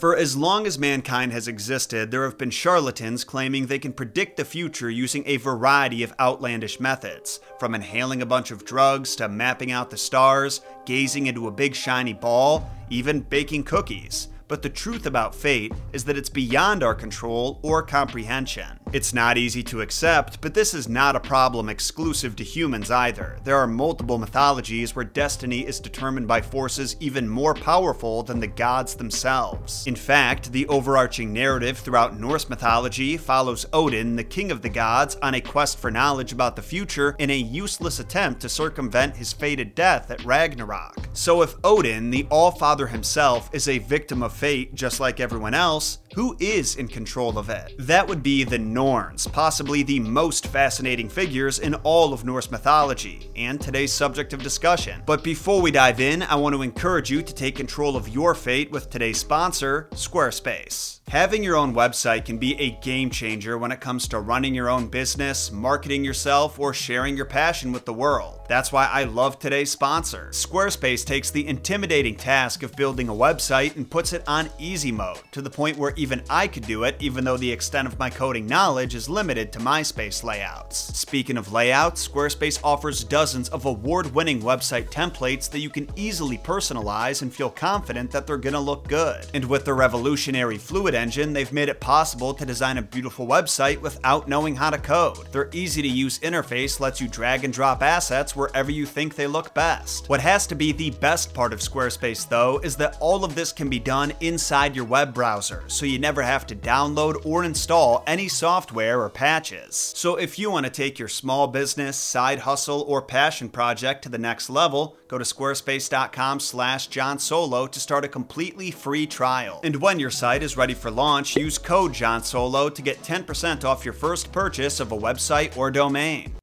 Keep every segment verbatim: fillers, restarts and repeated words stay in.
For as long as mankind has existed, there have been charlatans claiming they can predict the future using a variety of outlandish methods, from inhaling a bunch of drugs to mapping out the stars, gazing into a big shiny ball, even baking cookies. But the truth about fate is that it's beyond our control or comprehension. It's not easy to accept, but this is not a problem exclusive to humans either. There are multiple mythologies where destiny is determined by forces even more powerful than the gods themselves. In fact, the overarching narrative throughout Norse mythology follows Odin, the king of the gods, on a quest for knowledge about the future in a useless attempt to circumvent his fated death at Ragnarok. So if Odin, the All-Father himself, is a victim of fate just like everyone else, who is in control of it? That would be the Norns, possibly the most fascinating figures in all of Norse mythology, and today's subject of discussion. But before we dive in, I want to encourage you to take control of your fate with today's sponsor, Squarespace. Having your own website can be a game changer when it comes to running your own business, marketing yourself, or sharing your passion with the world. That's why I love today's sponsor. Squarespace takes the intimidating task of building a website and puts it on easy mode, to the point where even I could do it, even though the extent of my coding knowledge is limited to MySpace layouts. Speaking of layouts, Squarespace offers dozens of award-winning website templates that you can easily personalize and feel confident that they're gonna look good. And with their revolutionary Fluid engine, they've made it possible to design a beautiful website without knowing how to code. Their easy-to-use interface lets you drag and drop assets wherever you think they look best. What has to be the best part of Squarespace, though, is that all of this can be done inside your web browser, so you never have to download or install any software or patches. So if you want to take your small business, side hustle, or passion project to the next level, go to squarespace dot com slash Jon Solo to start a completely free trial. And when your site is ready for launch, use code Jon Solo to get ten percent off your first purchase of a website or domain.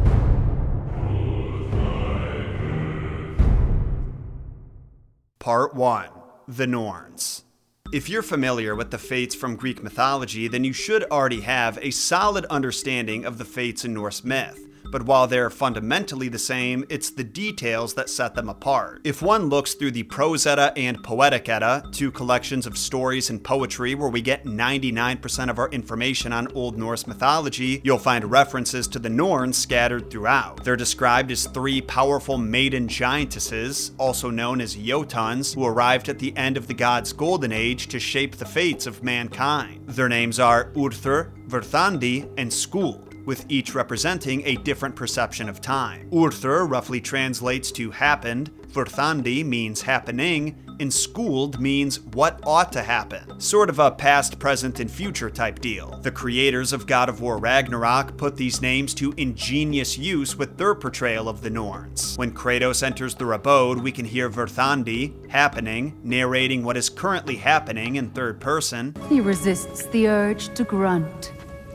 Part one. The Norns. If you're familiar with the fates from Greek mythology, then you should already have a solid understanding of the fates in Norse myth. But while they're fundamentally the same, it's the details that set them apart. If one looks through the Prose Edda and Poetic Edda, two collections of stories and poetry where we get ninety-nine percent of our information on Old Norse mythology, you'll find references to the Norns scattered throughout. They're described as three powerful maiden giantesses, also known as Jotuns, who arrived at the end of the gods' golden age to shape the fates of mankind. Their names are Urthur, Verthandi, and Skuld, with each representing a different perception of time. Urthur roughly translates to happened, Verthandi means happening, and Skuld means what ought to happen. Sort of a past, present, and future type deal. The creators of God of War Ragnarok put these names to ingenious use with their portrayal of the Norns. When Kratos enters their abode, we can hear Verthandi, happening, narrating what is currently happening in third person. He resists the urge to grunt.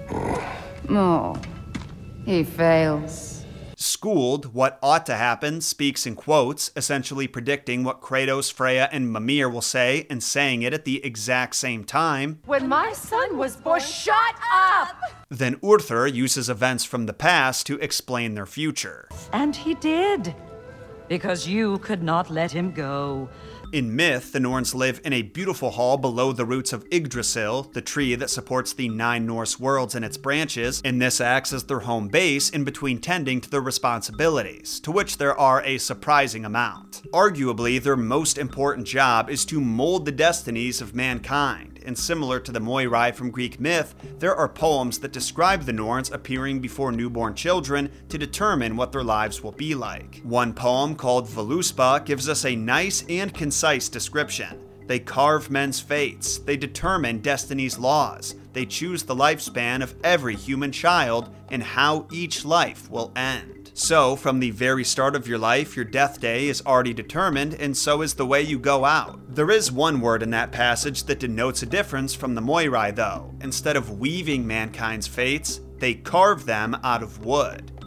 Oh, he fails. Skuld, what ought to happen, speaks in quotes, essentially predicting what Kratos, Freya, and Mimir will say, and saying it at the exact same time. When my son was born, shut up! Then Urthur uses events from the past to explain their future. And he did, because you could not let him go. In myth, the Norns live in a beautiful hall below the roots of Yggdrasil, the tree that supports the nine Norse worlds and its branches, and this acts as their home base in between tending to their responsibilities, to which there are a surprising amount. Arguably, their most important job is to mold the destinies of mankind. And similar to the Moirai from Greek myth, there are poems that describe the Norns appearing before newborn children to determine what their lives will be like. One poem, called Voluspa, gives us a nice and concise description. They carve men's fates, they determine destiny's laws, they choose the lifespan of every human child and how each life will end. So, from the very start of your life, your death day is already determined, and so is the way you go out. There is one word in that passage that denotes a difference from the Moirai, though. Instead of weaving mankind's fates, they carve them out of wood.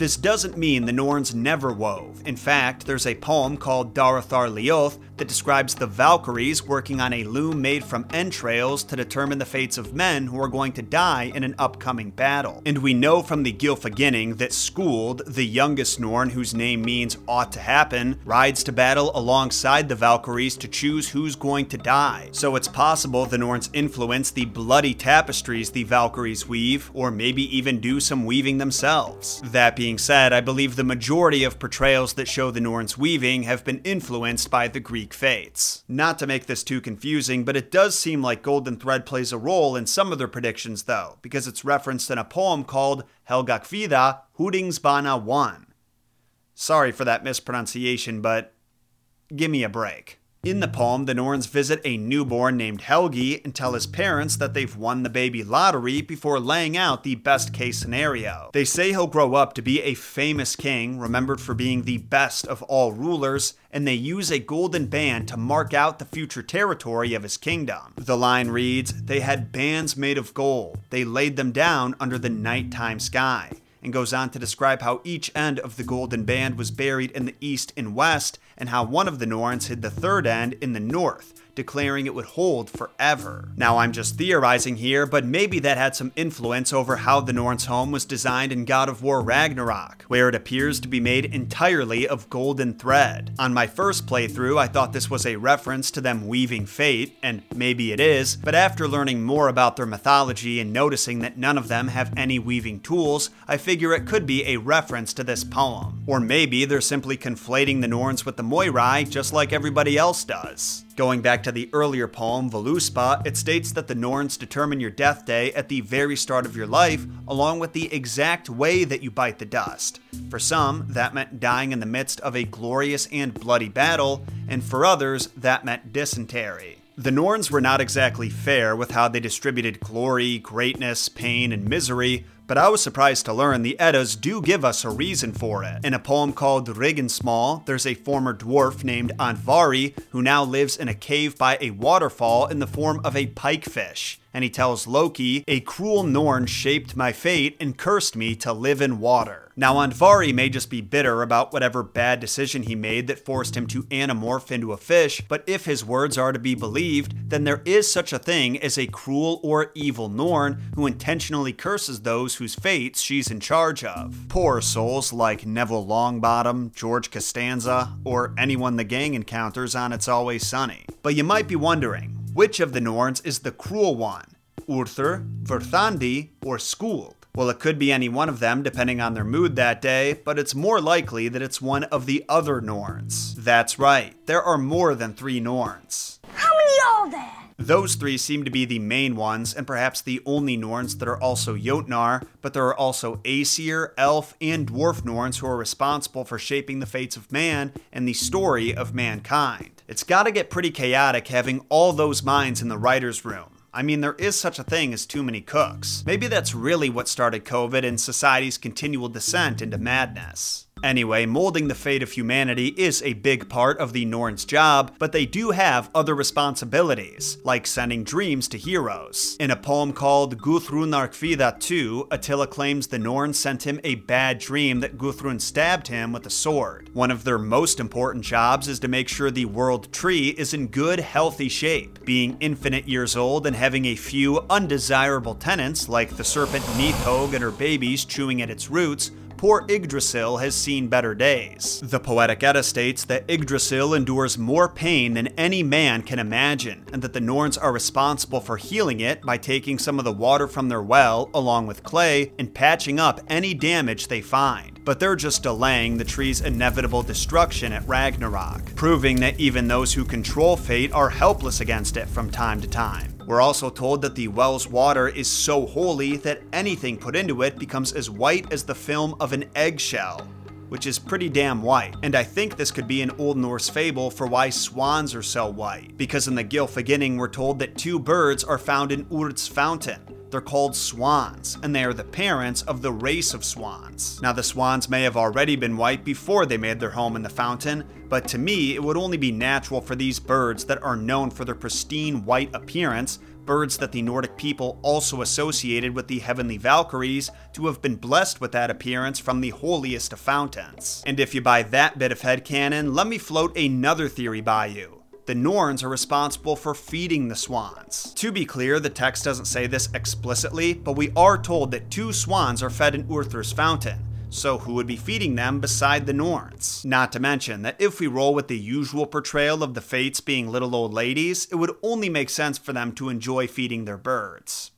This doesn't mean the Norns never wove. In fact, there's a poem called Darathar Lioth that describes the Valkyries working on a loom made from entrails to determine the fates of men who are going to die in an upcoming battle. And we know from the Gylfaginning that Skuld, the youngest Norn whose name means ought to happen, rides to battle alongside the Valkyries to choose who's going to die. So it's possible the Norns influence the bloody tapestries the Valkyries weave, or maybe even do some weaving themselves. That being said, I believe the majority of portrayals that show the Norns weaving have been influenced by the Greek fates. Not to make this too confusing, but it does seem like Golden Thread plays a role in some of their predictions though, because it's referenced in a poem called Helgakvida Hudingsbana one. Sorry for that mispronunciation, but give me a break. In the poem, the Norns visit a newborn named Helgi and tell his parents that they've won the baby lottery before laying out the best case scenario. They say he'll grow up to be a famous king, remembered for being the best of all rulers, and they use a golden band to mark out the future territory of his kingdom. The line reads, "They had bands made of gold. They laid them down under the nighttime sky," and goes on to describe how each end of the golden band was buried in the east and west, and how one of the Norns hid the third end in the north, declaring it would hold forever. Now I'm just theorizing here, but maybe that had some influence over how the Norns' home was designed in God of War Ragnarok, where it appears to be made entirely of golden thread. On my first playthrough, I thought this was a reference to them weaving fate, and maybe it is, but after learning more about their mythology and noticing that none of them have any weaving tools, I figure it could be a reference to this poem. Or maybe they're simply conflating the Norns with the Moirai, just like everybody else does. Going back to the earlier poem, Voluspa, it states that the Norns determine your death day at the very start of your life, along with the exact way that you bite the dust. For some, that meant dying in the midst of a glorious and bloody battle, and for others, that meant dysentery. The Norns were not exactly fair with how they distributed glory, greatness, pain, and misery, but I was surprised to learn the Eddas do give us a reason for it. In a poem called Regnsmal, there's a former dwarf named Andvari who now lives in a cave by a waterfall in the form of a pikefish. And he tells Loki, "A cruel Norn shaped my fate and cursed me to live in water." Now Andvari may just be bitter about whatever bad decision he made that forced him to anamorph into a fish, but if his words are to be believed, then there is such a thing as a cruel or evil Norn who intentionally curses those whose fates she's in charge of. Poor souls like Neville Longbottom, George Costanza, or anyone the gang encounters on It's Always Sunny. But you might be wondering, which of the Norns is the cruel one? Urthur, Verthandi, or Skuld? Well, it could be any one of them depending on their mood that day, but it's more likely that it's one of the other Norns. That's right, there are more than three Norns. How many are there? Those three seem to be the main ones, and perhaps the only Norns that are also Jotnar, but there are also Aesir, Elf, and Dwarf Norns who are responsible for shaping the fates of man and the story of mankind. It's gotta get pretty chaotic having all those minds in the writer's room. I mean, there is such a thing as too many cooks. Maybe that's really what started COVID and society's continual descent into madness. Anyway, molding the fate of humanity is a big part of the Norns' job, but they do have other responsibilities, like sending dreams to heroes. In a poem called Guthrunarkvida two, Attila claims the Norns sent him a bad dream that Guthrun stabbed him with a sword. One of their most important jobs is to make sure the world tree is in good, healthy shape. Being infinite years old and having a few undesirable tenants, like the serpent Nidhogg and her babies chewing at its roots, poor Yggdrasil has seen better days. The Poetic Edda states that Yggdrasil endures more pain than any man can imagine, and that the Norns are responsible for healing it by taking some of the water from their well, along with clay, and patching up any damage they find. But they're just delaying the tree's inevitable destruction at Ragnarok, proving that even those who control fate are helpless against it from time to time. We're also told that the well's water is so holy that anything put into it becomes as white as the film of an eggshell, which is pretty damn white. And I think this could be an Old Norse fable for why swans are so white, because in the Gylfaginning we're told that two birds are found in Urd's fountain, They're called swans, and they are the parents of the race of swans. Now, the swans may have already been white before they made their home in the fountain, but to me, it would only be natural for these birds that are known for their pristine white appearance, birds that the Nordic people also associated with the heavenly Valkyries, to have been blessed with that appearance from the holiest of fountains. And if you buy that bit of headcanon, let me float another theory by you. The Norns are responsible for feeding the swans. To be clear, the text doesn't say this explicitly, but we are told that two swans are fed in Urthr's fountain. So who would be feeding them beside the Norns? Not to mention that if we roll with the usual portrayal of the Fates being little old ladies, it would only make sense for them to enjoy feeding their birds.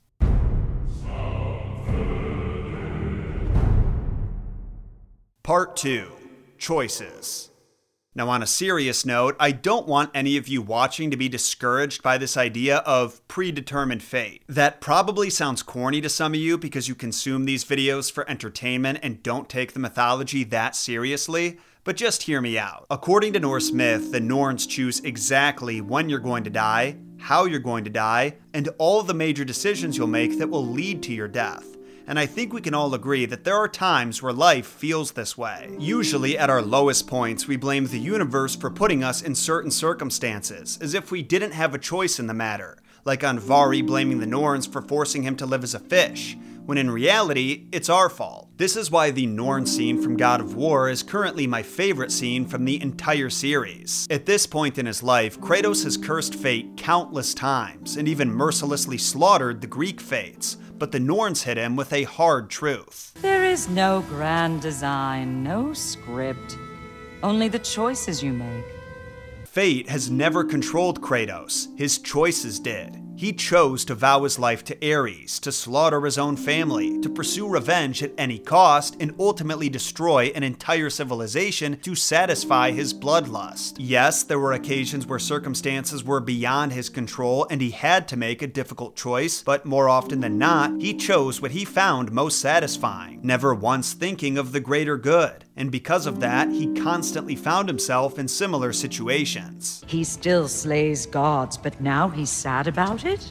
Part two. Choices. Now, on a serious note, I don't want any of you watching to be discouraged by this idea of predetermined fate. That probably sounds corny to some of you because you consume these videos for entertainment and don't take the mythology that seriously, but just hear me out. According to Norse myth, the Norns choose exactly when you're going to die, how you're going to die, and all the major decisions you'll make that will lead to your death. And I think we can all agree that there are times where life feels this way. Usually at our lowest points, we blame the universe for putting us in certain circumstances, as if we didn't have a choice in the matter, like Andvari blaming the Norns for forcing him to live as a fish, when in reality, it's our fault. This is why the Norn scene from God of War is currently my favorite scene from the entire series. At this point in his life, Kratos has cursed fate countless times, and even mercilessly slaughtered the Greek fates, but the Norns hit him with a hard truth. There is no grand design, no script, only the choices you make. Fate has never controlled Kratos, his choices did. He chose to vow his life to Ares, to slaughter his own family, to pursue revenge at any cost, and ultimately destroy an entire civilization to satisfy his bloodlust. Yes, there were occasions where circumstances were beyond his control and he had to make a difficult choice, but more often than not, he chose what he found most satisfying, never once thinking of the greater good. And because of that, he constantly found himself in similar situations. He still slays gods, but now he's sad about it?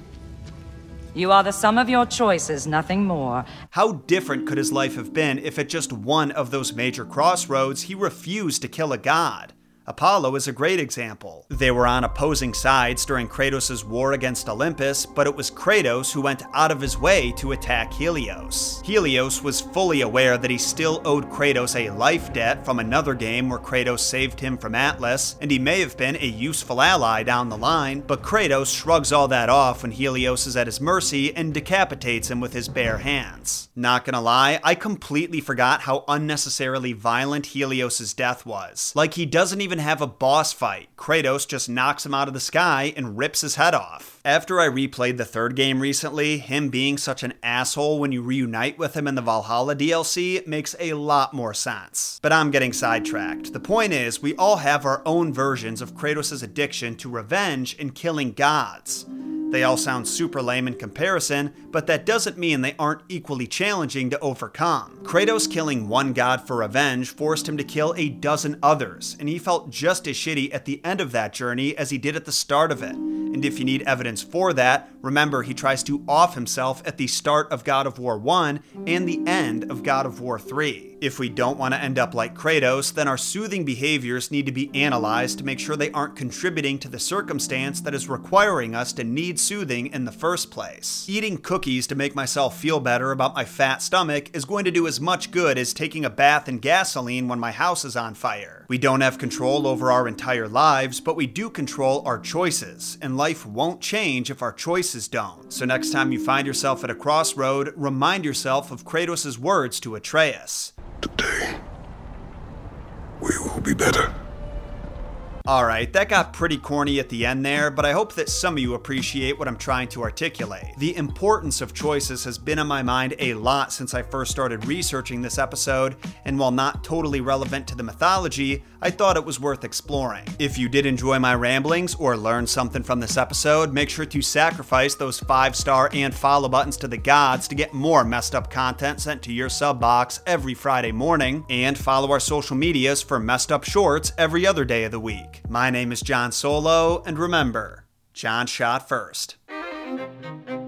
You are the sum of your choices, nothing more. How different could his life have been if at just one of those major crossroads he refused to kill a god? Apollo is a great example. They were on opposing sides during Kratos' war against Olympus, but it was Kratos who went out of his way to attack Helios. Helios was fully aware that he still owed Kratos a life debt from another game where Kratos saved him from Atlas, and he may have been a useful ally down the line, but Kratos shrugs all that off when Helios is at his mercy and decapitates him with his bare hands. Not gonna lie, I completely forgot how unnecessarily violent Helios' death was. Like, he doesn't even have a boss fight. Kratos just knocks him out of the sky and rips his head off. After I replayed the third game recently, him being such an asshole when you reunite with him in the Valhalla D L C makes a lot more sense. But I'm getting sidetracked. The point is, we all have our own versions of Kratos' addiction to revenge and killing gods. They all sound super lame in comparison, but that doesn't mean they aren't equally challenging to overcome. Kratos killing one god for revenge forced him to kill a dozen others, and he felt just as shitty at the end of that journey as he did at the start of it. And if you need evidence for that, remember he tries to off himself at the start of God of War one and the end of God of War three. If we don't want to end up like Kratos, then our soothing behaviors need to be analyzed to make sure they aren't contributing to the circumstance that is requiring us to need soothing in the first place. Eating cookies to make myself feel better about my fat stomach is going to do as much good as taking a bath in gasoline when my house is on fire. We don't have control over our entire lives, but we do control our choices, and life won't change if our choices don't. So next time you find yourself at a crossroad, remind yourself of Kratos' words to Atreus. Today, we will be better. Alright, that got pretty corny at the end there, but I hope that some of you appreciate what I'm trying to articulate. The importance of choices has been on my mind a lot since I first started researching this episode, and while not totally relevant to the mythology, I thought it was worth exploring. If you did enjoy my ramblings or learn something from this episode, make sure to sacrifice those five star and follow buttons to the gods to get more messed up content sent to your sub box every Friday morning, and follow our social medias for messed up shorts every other day of the week. My name is John Solo, and remember, John shot first.